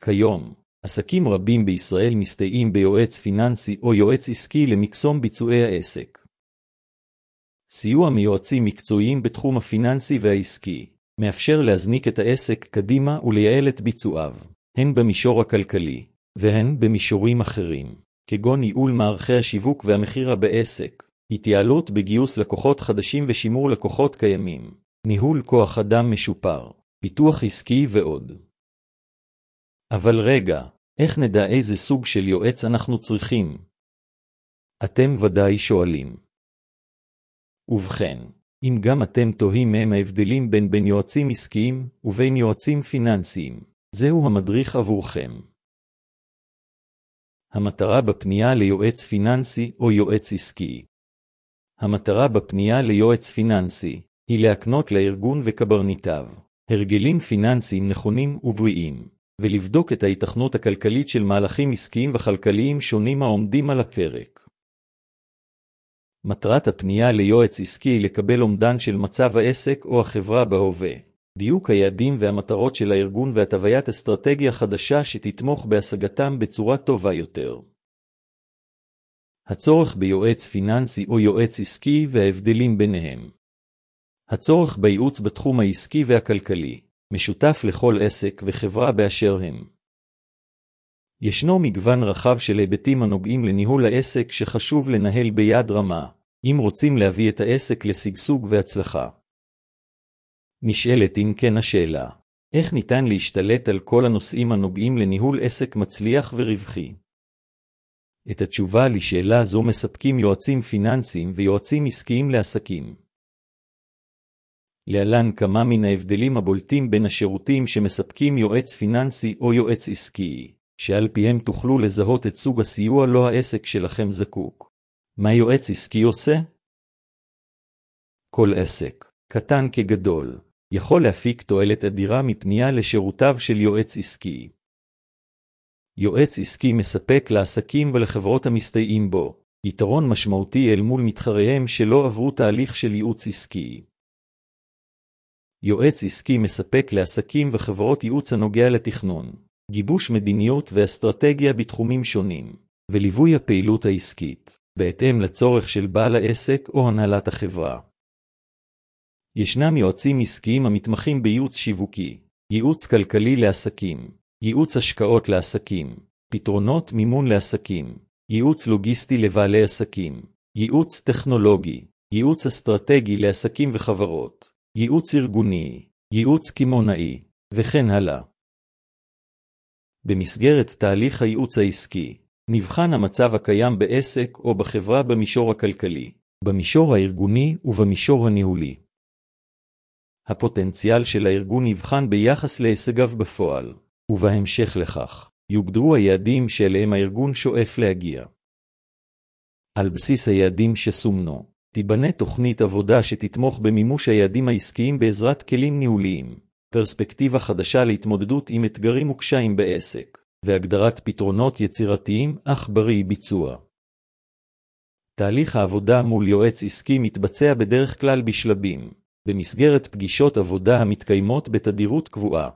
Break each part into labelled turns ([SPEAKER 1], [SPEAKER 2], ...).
[SPEAKER 1] כיום, עסקים רבים בישראל מסתייעים ביועץ פיננסי או יועץ עסקי למקסום ביצועי העסק. סיוע מיועצים מקצועיים בתחום הפיננסי והעסקי מאפשר להזניק את העסק קדימה ולייעל את ביצועיו, הן במישור הכלכלי והן במישורים אחרים, כגון ייעול מערכי השיווק והמחירה בעסק, התייעלות בגיוס לקוחות חדשים ושימור לקוחות קיימים, ניהול כוח אדם משופר, פיתוח עסקי ועוד. אבל רגע, איך נדע איזה סוג של יועץ אנחנו צריכים? אתם ודאי שואלים. ובכן, אם גם אתם תוהים מהם ההבדלים בין יועצים עסקיים ובין יועצים פיננסיים, זהו המדריך עבורכם. המטרה בפנייה ליועץ פיננסי או יועץ עסקי. המטרה בפנייה ליועץ פיננסי היא להקנות לארגון וקברניטיו הרגלים פיננסיים נכונים ובריאים, ולבדוק את ההיתכנות הכלכלית של מהלכים עסקיים וכלכליים שונים העומדים על הפרק. מטרת הפנייה ליועץ עסקי היא לקבל אומדן של מצב העסק או החברה בהווה, דיוק היעדים והמטרות של הארגון והתוויית אסטרטגיה חדשה שתתמוך בהשגתם בצורה טובה יותר. הצורך ביועץ פיננסי או יועץ עסקי וההבדלים ביניהם. הצורך בייעוץ בתחום העסקי והכלכלי משותף לכל עסק וחברה באשר הם. ישנו מגוון רחב של היבטים הנוגעים לניהול העסק שחשוב לנהל ביד רמה, אם רוצים להביא את העסק לשגשוג והצלחה. נשאלת אם כן השאלה, איך ניתן להשתלט על כל הנושאים הנוגעים לניהול עסק מצליח ורווחי? את התשובה לשאלה זו מספקים יועצים פיננסיים ויועצים עסקיים לעסקים. להלן כמה מן ההבדלים הבולטים בין השירותים שמספקים יועץ פיננסי או יועץ עסקי, שעל פיהם תוכלו לזהות את סוג הסיוע לו העסק שלכם זקוק. מה יועץ עסקי עושה? כל עסק, קטן כגדול, יכול להפיק תועלת אדירה מפנייה לשירותיו של יועץ עסקי. יועץ עסקי מספק לעסקים ולחברות המסתייעים בו יתרון משמעותי אל מול מתחריהם שלא עברו תהליך של ייעוץ עסקי. יועץ עסקי מספק לעסקים וחברות ייעוץ הנוגע לתכנון, גיבוש מדיניות ואסטרטגיה בתחומים שונים, וליווי הפעילות העסקית, בהתאם לצורך של בעל העסק או הנהלת החברה. ישנם יועצים עסקיים המתמחים בייעוץ שיווקי, ייעוץ כלכלי לעסקים, ייעוץ השקעות לעסקים, פתרונות מימון לעסקים, ייעוץ לוגיסטי לבעלי עסקים, ייעוץ טכנולוגי, ייעוץ אסטרטגי לעסקים וחברות, ייעוץ ארגוני, ייעוץ קמעונאי, וכן הלאה. במסגרת תהליך הייעוץ העסקי, נבחן המצב הקיים בעסק או בחברה במישור הכלכלי, במישור הארגוני ובמישור הניהולי. הפוטנציאל של הארגון נבחן ביחס להישגיו בפועל, ובהמשך לכך, יוגדרו היעדים שאליהם הארגון שואף להגיע. על בסיס היעדים שסומנו, תיבנה תוכנית עבודה שתתמוך במימוש היעדים העסקיים בעזרת כלים ניהוליים, פרספקטיבה חדשה להתמודדות עם אתגרים וקשיים בעסק, והגדרת פתרונות יצירתיים אך ברי ביצוע. תהליך העבודה מול יועץ עסקי מתבצע בדרך כלל בשלבים, במסגרת פגישות עבודה המתקיימות בתדירות קבועה.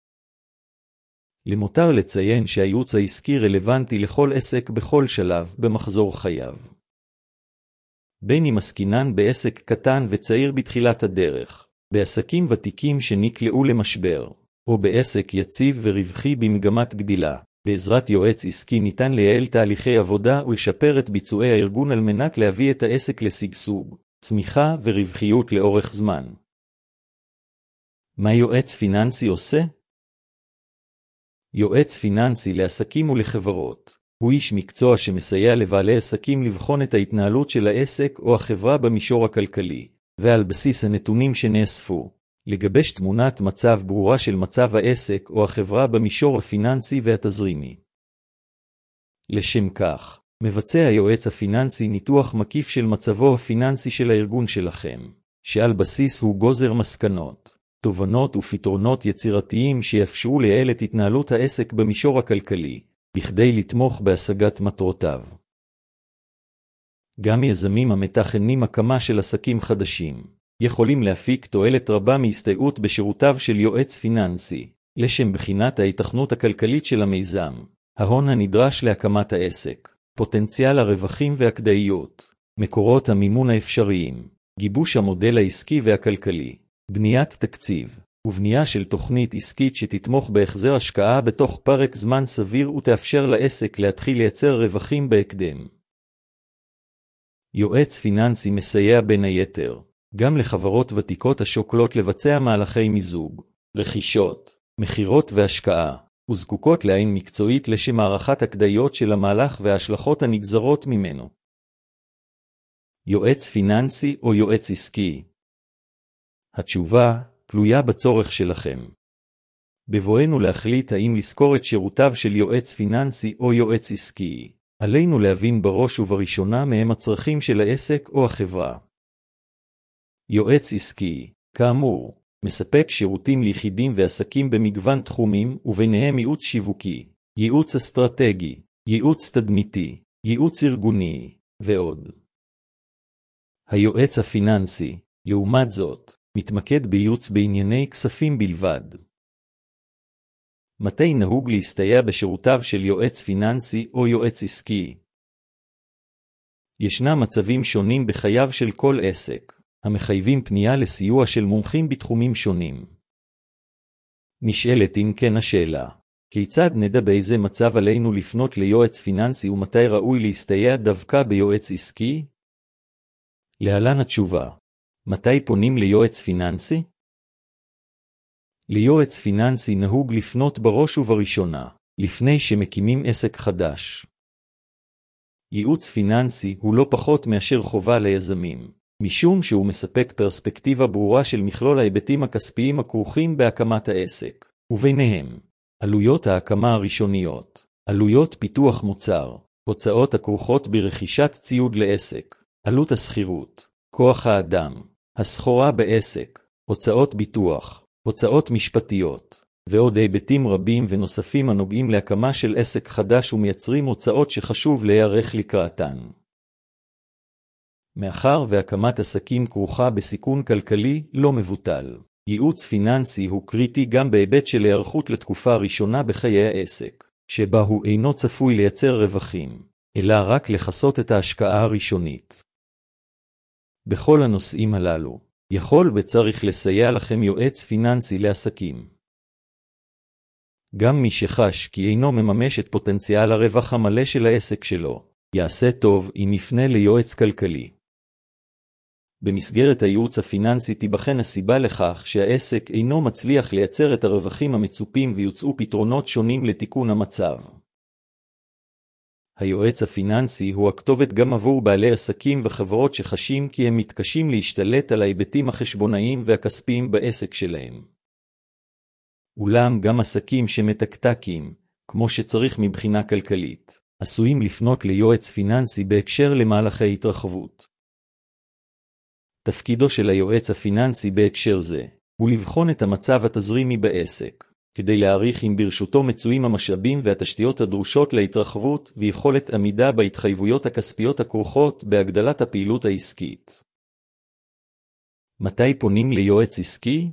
[SPEAKER 1] למותר לציין שהייעוץ העסקי רלוונטי לכל עסק בכל שלב במחזור חייו. בין אם עסקינן בעסק קטן וצעיר בתחילת הדרך, בעסקים ותיקים שנקלעו למשבר, או בעסק יציב ורווחי במגמת גדילה, בעזרת יועץ עסקי ניתן לייעל תהליכי עבודה ולשפר את ביצועי הארגון על מנת להביא את העסק לשגשוג, צמיחה ורווחיות לאורך זמן. מה יועץ פיננסי עושה? יועץ פיננסי לעסקים ולחברות הוא איש מקצוע שמסייע לבעלי עסקים לבחון את ההתנהלות של העסק או החברה במישור הכלכלי, ועל בסיס הנתונים שנאספו, לגבש תמונת מצב ברורה של מצב העסק או החברה במישור הפיננסי והתזרימי. לשם כך, מבצע היועץ הפיננסי ניתוח מקיף של מצבו הפיננסי של הארגון שלכם, שעל בסיס הוא גוזר מסקנות, תובנות ופתרונות יצירתיים שיאפשרו לייעל את התנהלות העסק במישור הכלכלי, בכדי לתמוך בהשגת מטרותיו. גם יזמים המתכננים הקמה של עסקים חדשים, יכולים להפיק תועלת רבה מהסתייעות בשירותיו של יועץ פיננסי, לשם בחינת ההיתכנות הכלכלית של המיזם, ההון הנדרש להקמת העסק, פוטנציאל הרווחים והכדאיות, מקורות המימון האפשריים, גיבוש המודל העסקי והכלכלי, בניית תקציב, ובנייה של תוכנית עסקית שתתמוך בהחזר השקעה בתוך פרק זמן סביר ותאפשר לעסק להתחיל לייצר רווחים בהקדם. יועץ פיננסי מסייע בין היתר, גם לחברות ותיקות השוקלות לבצע מהלכי מיזוג, רכישות, מחירות והשקעה, וזקוקות לעין מקצועית לשם הערכת הכדאיות של המהלך וההשלכות הנגזרות ממנו. יועץ פיננסי או יועץ עסקי? התשובה תלויה בצורך שלכם. בבואנו להחליט האם לזכור את שירותיו של יועץ פיננסי או יועץ עסקי, עלינו להבין בראש ובראשונה מהם הצרכים של העסק או החברה. יועץ עסקי, כאמור, מספק שירותים ליחידים ועסקים במגוון תחומים וביניהם ייעוץ שיווקי, ייעוץ אסטרטגי, ייעוץ תדמיתי, ייעוץ ארגוני, ועוד. היועץ הפיננסי, לעומת זאת, מתמקד בייעוץ בענייני כספים בלבד. מתי נהוג להסתייע בשירותיו של יועץ פיננסי או יועץ עסקי? ישנם מצבים שונים בחייו של כל עסק, המחייבים פנייה לסיוע של מומחים בתחומים שונים. נשאלת אם כן השאלה, כיצד נדע באיזה מצב עלינו לפנות ליועץ פיננסי ומתי ראוי להסתייע דווקא ביועץ עסקי? להלן התשובה. מתי פונים ליועץ פיננסי? ליועץ פיננסי נהוג לפנות בראש ובראשונה, לפני שמקימים עסק חדש. ייעוץ פיננסי הוא לא פחות מאשר חובה ליזמים, משום שהוא מספק פרספקטיבה ברורה של מכלול ההיבטים הכספיים הכרוכים בהקמת העסק, וביניהם, עלויות ההקמה הראשוניות, עלויות פיתוח מוצר, הוצאות הכרוכות ברכישת ציוד לעסק, עלות השכירות, כוח האדם, הסחורה בעסק, הוצאות ביטוח, הוצאות משפטיות, ועוד היבטים רבים ונוספים הנוגעים להקמה של עסק חדש ומייצרים הוצאות שחשוב להיערך לקראתן. מאחר והקמת עסקים כרוכה בסיכון כלכלי לא מבוטל, ייעוץ פיננסי הוא קריטי גם בהיבט של היערכות לתקופה הראשונה בחיי העסק, שבה הוא אינו צפוי לייצר רווחים, אלא רק לכסות את ההשקעה הראשונית. בכל הנושאים הללו, יכול וצריך לסייע לכם יועץ פיננסי לעסקים. גם מי שחש כי אינו מממש את פוטנציאל הרווח המלא של העסק שלו, יעשה טוב אם יפנה ליועץ כלכלי. במסגרת הייעוץ הפיננסי תיבחן הסיבה לכך שהעסק אינו מצליח לייצר את הרווחים המצופים ויוצאו פתרונות שונים לתיקון המצב. היועץ הפיננסי הוא הכתובת גם עבור בעלי עסקים וחברות שחשים כי הם מתקשים להשתלט על ההיבטים החשבונאיים והכספיים בעסק שלהם. אולם גם עסקים שמתקתקים, כמו שצריך מבחינה כלכלית, עשויים לפנות ליועץ פיננסי בהקשר למהלכי התרחבות. תפקידו של היועץ הפיננסי בהקשר זה, הוא לבחון את המצב התזרימי בעסק, כדי להעריך אם ברשותו מצויים המשאבים והתשתיות הדרושות להתרחבות ויכולת עמידה בהתחייבויות הכספיות הכרוכות בהגדלת הפעילות העסקית. מתי פונים ליועץ עסקי?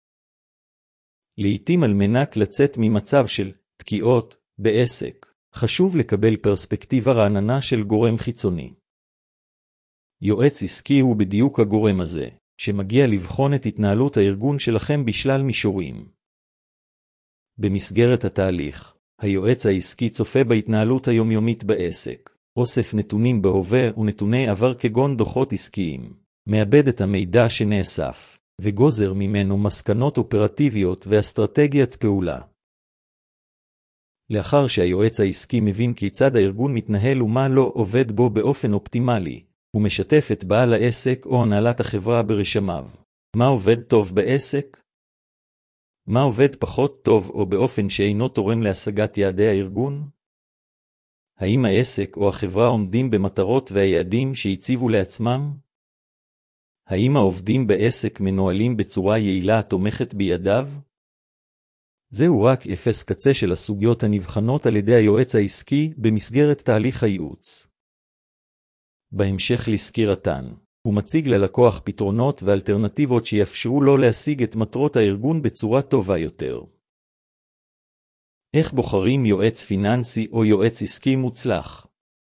[SPEAKER 1] לעתים על מנת לצאת ממצב של תקיעות בעסק, חשוב לקבל פרספקטיבה רעננה של גורם חיצוני. יועץ עסקי הוא בדיוק הגורם הזה, שמגיע לבחון את התנהלות הארגון שלכם בשלל מישורים. במסגרת התהליך, היועץ העסקי צופה בהתנהלות היומיומית בעסק, אוסף נתונים בהווה ונתוני עבר כגון דוחות עסקיים, מאבד את המידע שנאסף, וגוזר ממנו מסקנות אופרטיביות ואסטרטגיית פעולה. לאחר שהיועץ העסקי מבין כיצד הארגון מתנהל ומה לא עובד בו באופן אופטימלי, הוא משתף את בעל העסק או הנהלת החברה ברשמיו. מה עובד טוב בעסק? מה עובד פחות טוב או באופן שאינו תורם להשגת יעדי הארגון? האם העסק או החברה עומדים במטרות והיעדים שהציבו לעצמם? האם העובדים בעסק מנוהלים בצורה יעילה התומכת בידיו? זהו רק אפס קצה של הסוגיות הנבחנות על ידי היועץ העסקי במסגרת תהליך הייעוץ. בהמשך לסקירתן, הוא מציג ללקוח פתרונות ואלטרנטיבות שיאפשרו לו להשיג את מטרות הארגון בצורה טובה יותר. איך בוחרים יועץ פיננסי או יועץ עסקי מוצלח?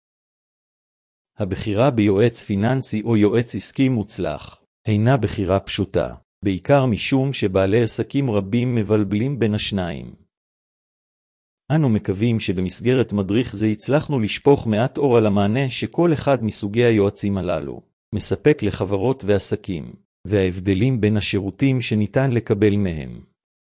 [SPEAKER 1] הבחירה ביועץ פיננסי או יועץ עסקי מוצלח אינה בחירה פשוטה, בעיקר משום שבעלי עסקים רבים מבלבלים בין השניים. אנו מקווים שבמסגרת מדריך זה הצלחנו לשפוך מעט אור על המענה שכל אחד מסוגי היועצים הללו מספק לחברות ועסקים, וההבדלים בין השירותים שניתן לקבל מהם.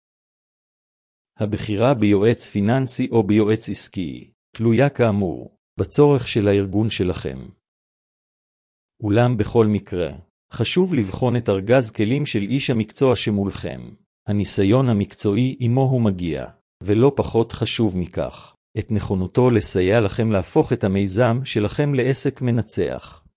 [SPEAKER 1] הבחירה ביועץ פיננסי או ביועץ עסקי תלויה כאמור בצורך של הארגון שלכם. אולם בכל מקרה, חשוב לבחון את ארגז כלים של איש המקצוע שמולכם, הניסיון המקצועי עמו הוא מגיע, ולא פחות חשוב מכך, את נכונותו לסייע לכם להפוך את המיזם שלכם לעסק מנצח.